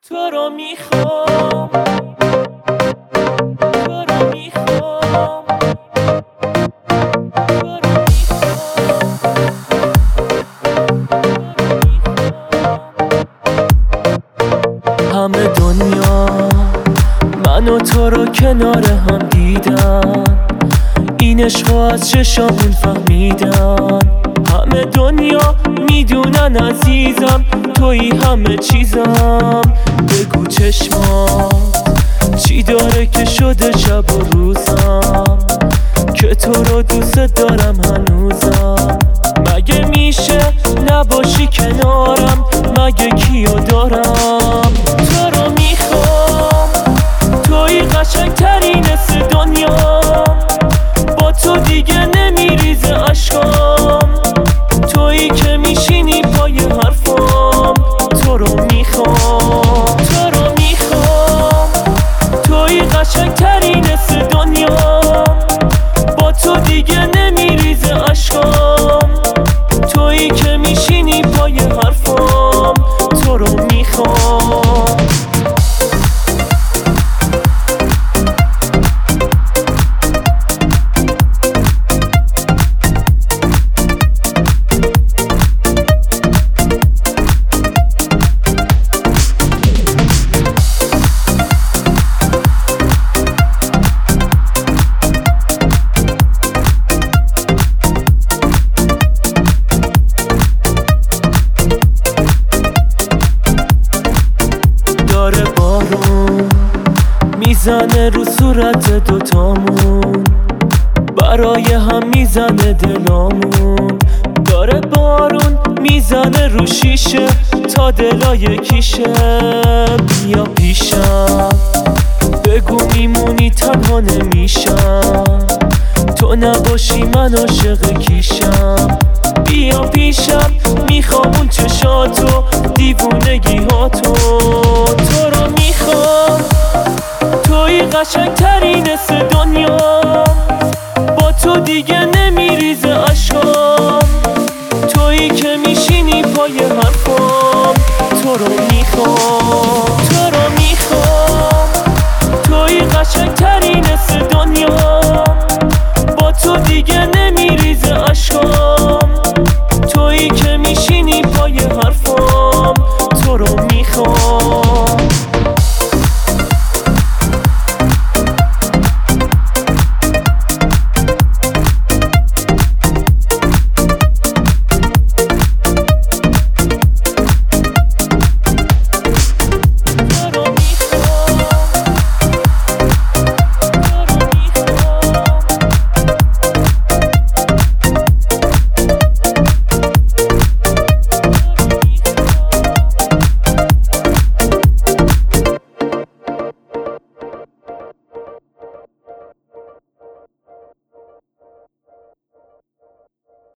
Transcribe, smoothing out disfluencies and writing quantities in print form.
تو رو میخوام، تو رو میخوام، همه دنیا من و تو رو کنار هم دیدن، این عشقو از چشامون فهمیدن. همه دنیا میدونن عزیزم توی همه چیزم. بگو چشمات چی داره که شده شب و روزم، که تو رو دوست دارم هنوزم. مگه میشه نباشی کنارم، مگه کیو دارم؟ تو رو میخوام، توی قشنگترین حس دنیا، با تو دیگه نمیریزه عشقام، تویی که میشینی پای حرفام. تو رو میخوام، تو رو میخوام، تویی قشنگترین حس دنیا، با تو دیگه نمیریزه عشقام، تویی که میشینی پای حرفام. تو رو میخوام. داره بارون میزنه رو صورت دوتامون، برای هم میزنه دلامون. داره بارون میزنه رو شیشه تا دلا یکیشه. بیا پیشم بگو میمونی تنها نمیشم، تو نباشی من عاشق کیشم. بیا پیشم میخوام اون چشاتو، دیوونگی هاتو. تو رو میخوام، توی قشنگترین حس دنیا، با تو دیگه نمیریزه عشقام، تویی که میشینی پای حرفام. تو رو میخوام.